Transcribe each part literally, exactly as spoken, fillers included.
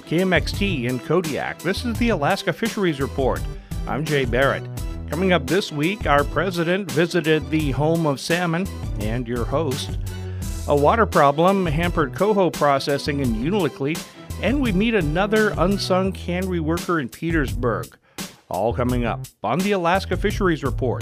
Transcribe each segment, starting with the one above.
K M X T in Kodiak. This is the Alaska Fisheries Report. I'm Jay Barrett. Coming up this week, our president visited the home of salmon, and your host. A water problem hampered coho processing in Unalakleet, and we meet another unsung cannery worker in Petersburg. All coming up on the Alaska Fisheries Report.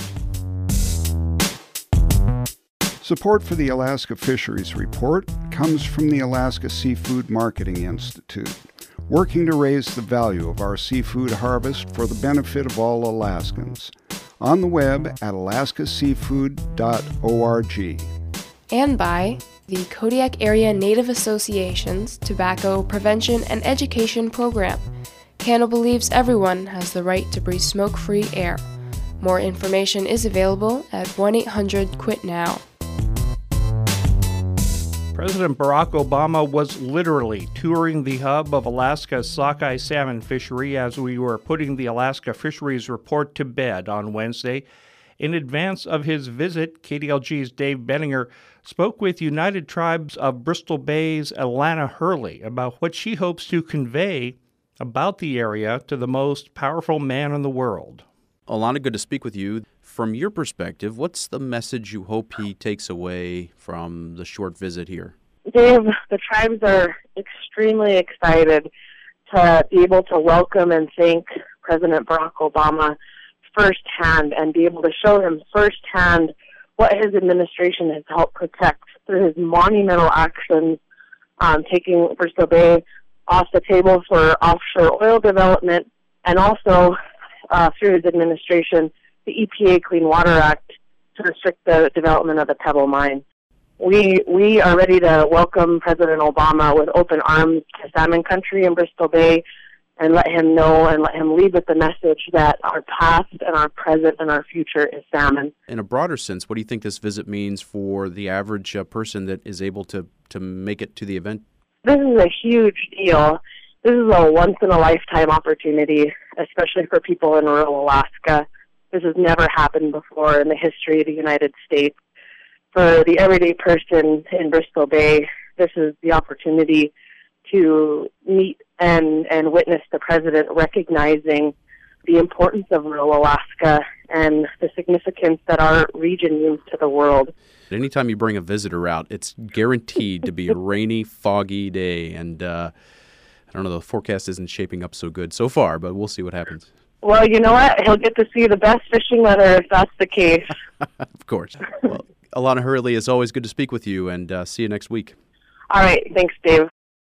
Support for the Alaska Fisheries Report comes from the Alaska Seafood Marketing Institute, working to raise the value of our seafood harvest for the benefit of all Alaskans. On the web at alaska seafood dot org. And by the Kodiak Area Native Association's Tobacco Prevention and Education Program. CANO believes everyone has the right to breathe smoke-free air. More information is available at one eight hundred quit now. President Barack Obama was literally touring the hub of Alaska's sockeye salmon fishery as we were putting the Alaska Fisheries Report to bed on Wednesday. In advance of his visit, K D L G's Dave Benninger spoke with United Tribes of Bristol Bay's Alana Hurley about what she hopes to convey about the area to the most powerful man in the world. Alana, good to speak with you. From your perspective, what's the message you hope he takes away from the short visit here? Dave, the tribes are extremely excited to be able to welcome and thank President Barack Obama firsthand and be able to show him firsthand what his administration has helped protect through his monumental actions, um, taking Bristol Bay off the table for offshore oil development, and also uh, through his administration, the E P A Clean Water Act to restrict the development of the Pebble Mine. We we are ready to welcome President Obama with open arms to salmon country in Bristol Bay and let him know and let him lead with the message that our past and our present and our future is salmon. In a broader sense, what do you think this visit means for the average uh, person that is able to, to make it to the event? This is a huge deal. This is a once-in-a-lifetime opportunity, especially for people in rural Alaska. This has never happened before in the history of the United States. For the everyday person in Bristol Bay, this is the opportunity to meet and, and witness the president recognizing the importance of rural Alaska and the significance that our region means to the world. Anytime you bring a visitor out, it's guaranteed to be a rainy, foggy day. And uh, I don't know, the forecast isn't shaping up so good so far, but we'll see what happens. Well, you know what? He'll get to see the best fishing weather if that's the case. Of course. Well, Alana Hurley, it's always good to speak with you, and uh, see you next week. All right. Thanks, Dave.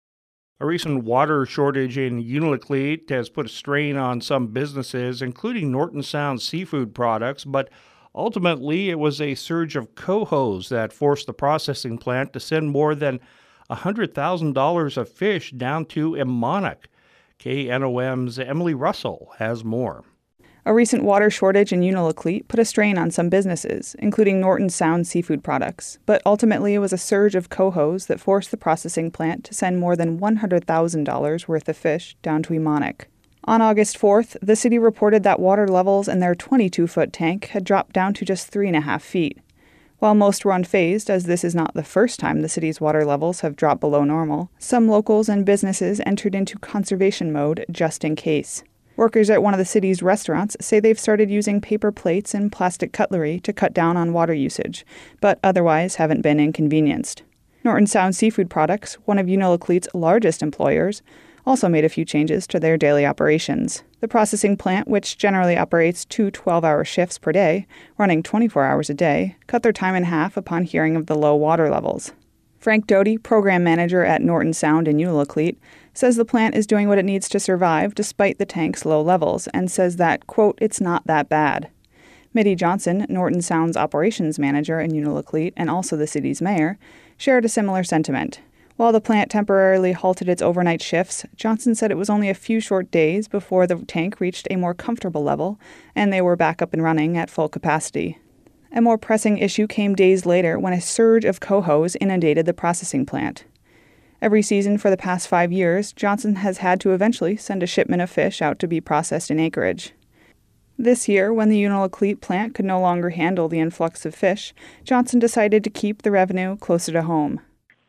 A recent water shortage in Unalakleet has put a strain on some businesses, including Norton Sound Seafood Products, but ultimately it was a surge of cohos that forced the processing plant to send more than one hundred thousand dollars of fish down to Emmonak. K N O M's Emily Russell has more. A recent water shortage in Unalakleet put a strain on some businesses, including Norton Sound Seafood Products, but ultimately it was a surge of cohos that forced the processing plant to send more than one hundred thousand dollars worth of fish down to Emmonak. On August fourth, the city reported that water levels in their twenty-two foot tank had dropped down to just three and a half feet. While most were unfazed, as this is not the first time the city's water levels have dropped below normal, some locals and businesses entered into conservation mode just in case. Workers at one of the city's restaurants say they've started using paper plates and plastic cutlery to cut down on water usage, but otherwise haven't been inconvenienced. Norton Sound Seafood Products, one of Unalakleet's largest employers, also made a few changes to their daily operations. The processing plant, which generally operates two twelve-hour shifts per day, running twenty-four hours a day, cut their time in half upon hearing of the low water levels. Frank Doty, program manager at Norton Sound in Unalakleet, says the plant is doing what it needs to survive despite the tank's low levels, and says that, quote, it's not that bad. Mitty Johnson, Norton Sound's operations manager in Unalakleet and also the city's mayor, shared a similar sentiment. While the plant temporarily halted its overnight shifts, Johnson said it was only a few short days before the tank reached a more comfortable level, and they were back up and running at full capacity. A more pressing issue came days later when a surge of cohos inundated the processing plant. Every season for the past five years, Johnson has had to eventually send a shipment of fish out to be processed in acreage. This year, when the Unalakleet plant could no longer handle the influx of fish, Johnson decided to keep the revenue closer to home.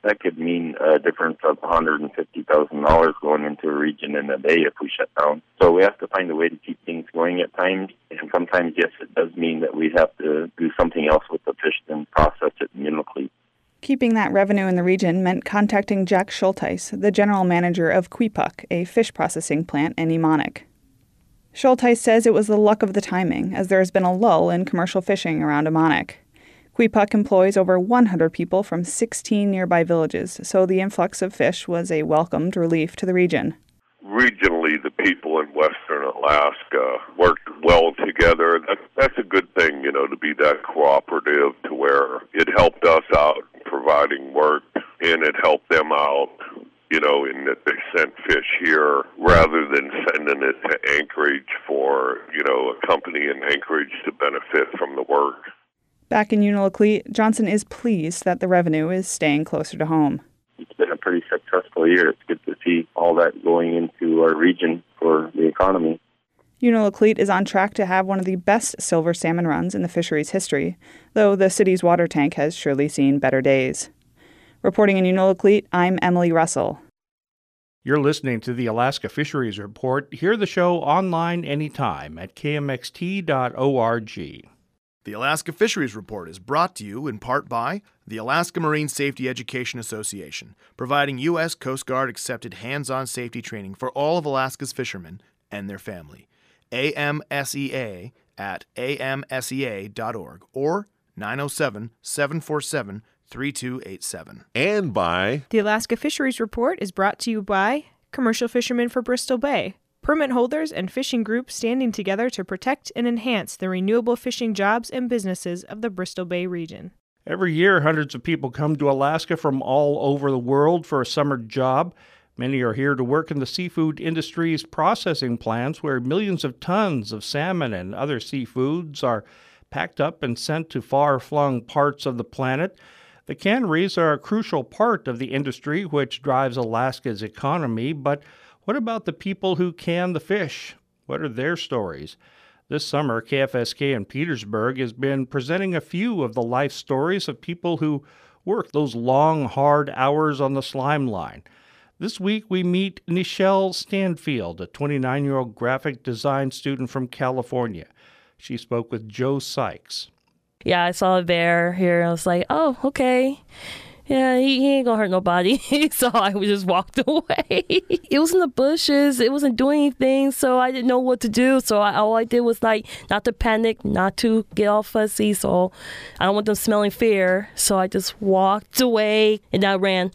that could mean a difference of one hundred fifty thousand dollars going into a region in a day if we shut down. So we have to find a way to keep things going at times. And sometimes, yes, it does mean that we have to do something else with the fish than process it in Unalakleet. Keeping that revenue in the region meant contacting Jack Schulteis, the general manager of Quipuk, a fish processing plant in Emonic. Schulteis says it was the luck of the timing, as there has been a lull in commercial fishing around Emonic. Quipuk employs over one hundred people from sixteen nearby villages, so the influx of fish was a welcomed relief to the region. Regionally, the people in western Alaska worked well together. That, that's a good thing, you know, to be that cooperative, to where it helped us out providing work, and it helped them out, you know, in that they sent fish here rather than sending it to Anchorage for, you know, a company in Anchorage to benefit from the work. Back in Unalakleet, Johnson is pleased that the revenue is staying closer to home. It's been a pretty successful year. It's good to see all that going into our region for the economy. Unalakleet is on track to have one of the best silver salmon runs in the fishery's history, though the city's water tank has surely seen better days. Reporting in Unalakleet, I'm Emily Russell. You're listening to the Alaska Fisheries Report. Hear the show online anytime at k m x t dot org. The Alaska Fisheries Report is brought to you in part by the Alaska Marine Safety Education Association, providing U S Coast Guard accepted hands-on safety training for all of Alaska's fishermen and their family. A M S E A at a m s e a dot org or nine oh seven, seven four seven, three two eight seven. And by the Alaska Fisheries Report is brought to you by Commercial Fishermen for Bristol Bay, permit holders and fishing groups standing together to protect and enhance the renewable fishing jobs and businesses of the Bristol Bay region. Every year, hundreds of people come to Alaska from all over the world for a summer job. Many are here to work in the seafood industry's processing plants, where millions of tons of salmon and other seafoods are packed up and sent to far-flung parts of the planet. The canneries are a crucial part of the industry, which drives Alaska's economy, but what about the people who can the fish? What are their stories? This summer, K F S K in Petersburg has been presenting a few of the life stories of people who work those long, hard hours on the slime line. This week, we meet Nichelle Stanfield, a twenty-nine-year-old graphic design student from California. She spoke with Joe Sykes. Yeah, I saw a bear here. I was like, oh, okay. Yeah, he, he ain't gonna hurt nobody. So I just walked away. It was in the bushes. It wasn't doing anything, so I didn't know what to do. So I, all I did was like not to panic, not to get all fussy. So I don't want them smelling fear. So I just walked away and I ran.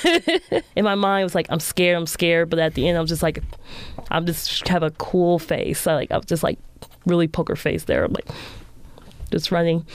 In my mind, it was like, I'm scared, I'm scared. But at the end, I was just like, I'm just have a cool face. So like I was just like really poker face there. I'm like, just running.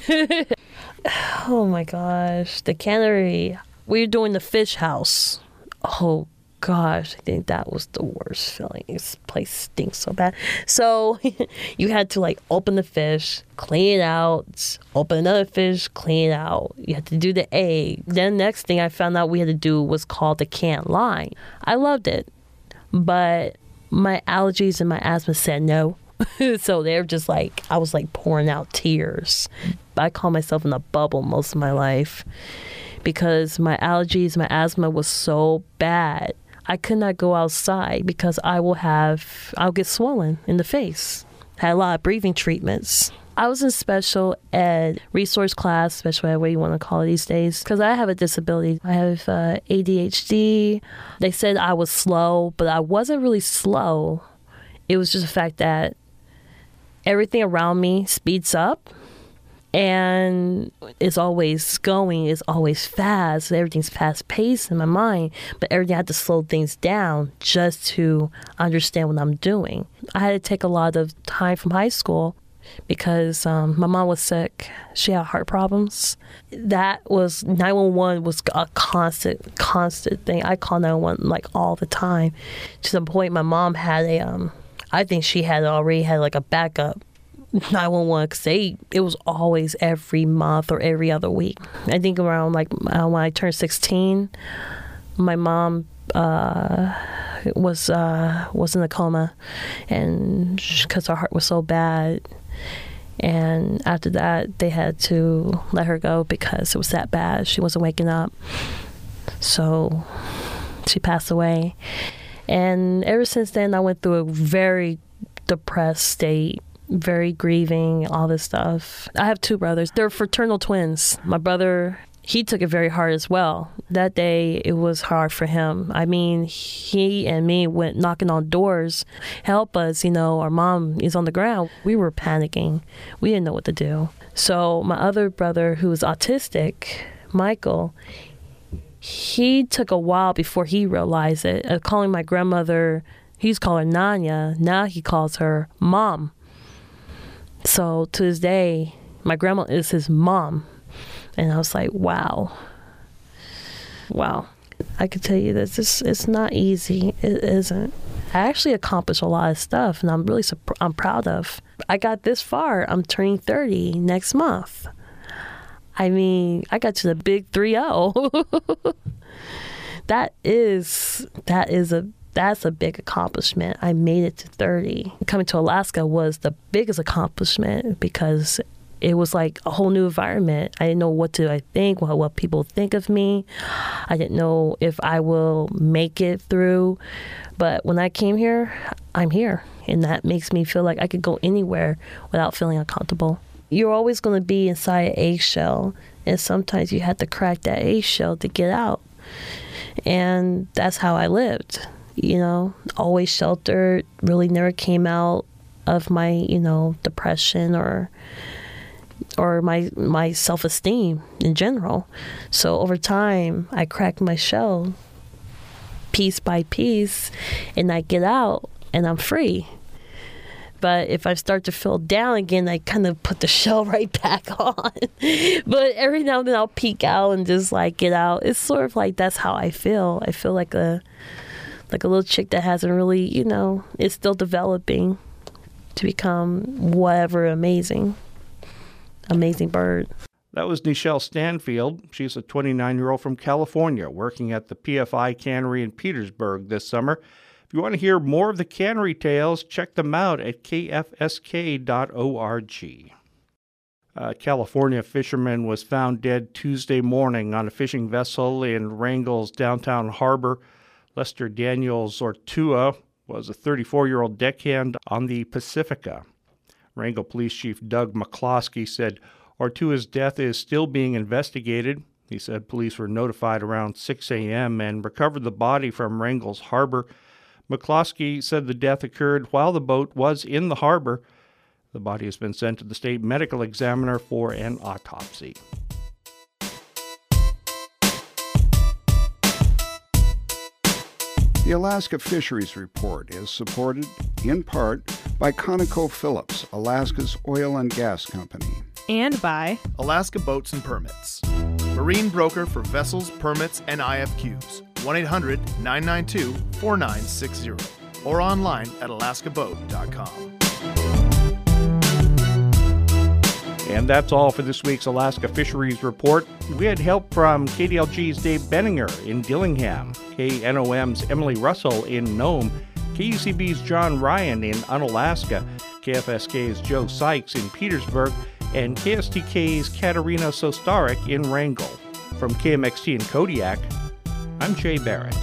Oh my gosh, the cannery. We were doing the fish house. Oh gosh, I think that was the worst feeling. This place stinks so bad. So you had to like open the fish, clean it out, open another fish, clean it out. You had to do the egg. Then next thing I found out we had to do was called the can line. I loved it, but my allergies and my asthma said no. So they're just like, I was like pouring out tears. I call myself in a bubble most of my life because my allergies, my asthma was so bad. I could not go outside because I will have, I'll get swollen in the face. Had a lot of breathing treatments. I was in special ed, resource class, special ed, what you want to call it these days, because I have a disability. I have uh, A D H D. They said I was slow, but I wasn't really slow. It was just the fact that everything around me speeds up and it's always going, it's always fast. Everything's fast paced in my mind, but everything I had to slow things down just to understand what I'm doing. I had to take a lot of time from high school because um, my mom was sick. She had heart problems. That was, nine one one was a constant, constant thing. I call nine one one like all the time. To the point my mom had a, um, I think she had already had like a backup nine one one because they it was always every month or every other week. I think around like uh, when I turned sixteen, my mom uh, was uh, was in a coma, and because her heart was so bad. And after that, they had to let her go because it was that bad. She wasn't waking up. So she passed away. And ever since then, I went through a very depressed state, very grieving, all this stuff. I have two brothers. They're fraternal twins. My brother, he took it very hard as well. That day, it was hard for him. I mean, he and me went knocking on doors, help us, you know, our mom is on the ground. We were panicking. We didn't know what to do. So my other brother, who was autistic, Michael, he took a while before he realized it. Uh, calling my grandmother, he used to call her Nanya. Now he calls her Mom. So to this day, my grandma is his mom. And I was like, wow. Wow. I can tell you this, it's, it's not easy. It isn't. I actually accomplished a lot of stuff, and I'm really I'm proud of. I got this far. I'm turning thirty next month. I mean, I got to the big three oh. That is, that is a, that's a big accomplishment. I made it to thirty. Coming to Alaska was the biggest accomplishment because it was like a whole new environment. I didn't know what to I think, what, what people think of me. I didn't know if I will make it through. But when I came here, I'm here. And that makes me feel like I could go anywhere without feeling uncomfortable. You're always going to be inside an eggshell, and sometimes you have to crack that eggshell to get out. And that's how I lived, you know, always sheltered, really never came out of my, you know, depression or or my my self-esteem in general. So over time, I cracked my shell piece by piece, and I get out, and I'm free. But if I start to feel down again, I kind of put the shell right back on. But every now and then I'll peek out and just like get out. It's sort of like that's how I feel. I feel like a like a little chick that hasn't really, you know, is still developing to become whatever amazing, amazing bird. That was Nichelle Stanfield. She's a twenty-nine-year-old from California working at the P F I Cannery in Petersburg this summer. If you want to hear more of the cannery tales, check them out at k f s k dot org. A California fisherman was found dead Tuesday morning on a fishing vessel in Wrangell's downtown harbor. Lester Daniels Ortua was a thirty-four-year-old deckhand on the Pacifica. Wrangell Police Chief Doug McCloskey said Ortua's death is still being investigated. He said police were notified around six a.m. and recovered the body from Wrangell's harbor. McCloskey said the death occurred while the boat was in the harbor. The body has been sent to the state medical examiner for an autopsy. The Alaska Fisheries Report is supported, in part, by ConocoPhillips, Alaska's oil and gas company. And by Alaska Boats and Permits, marine broker for vessels, permits, and I F Qs. one eight hundred nine nine two four nine six zero or online at alaska boat dot com. And that's all for this week's Alaska Fisheries Report. We had help from K D L G's Dave Benninger in Dillingham, K N O M's Emily Russell in Nome, K U C B's John Ryan in Unalaska, K F S K's Joe Sykes in Petersburg, and K S T K's Katerina Sostarik in Wrangell. From K M X T in Kodiak, I'm Jay Barrett.